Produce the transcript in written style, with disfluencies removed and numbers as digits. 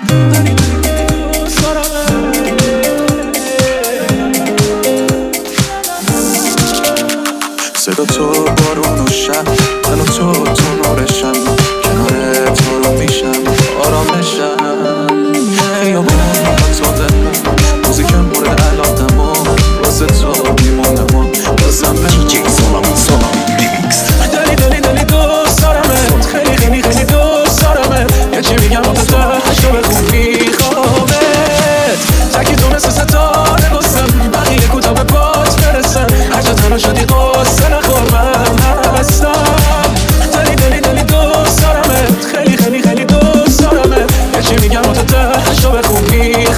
صدا تو بارون و شب، من و تو نورشم، کنار تو رو میشم آرامشم. خیابون تازمون موزیکم مورد علاقمون، واسه تو میمونم و بازم دیجی سونامی ریمیکس. دلی دوست دارمت، خیلی خیلی خیلی دوست دارمت. یه چی میگم واسه تو هشتو بخون میخوامت. تکی تو مثل ستاره گستم، بقیه کوتا به پاس برسن. هرچه تنها شدی قصه نخور من هستم. دلی دوست دارمت، خیلی خیلی خیلی دوست دارمت. یه چی میگم واسه تو هشتو بخون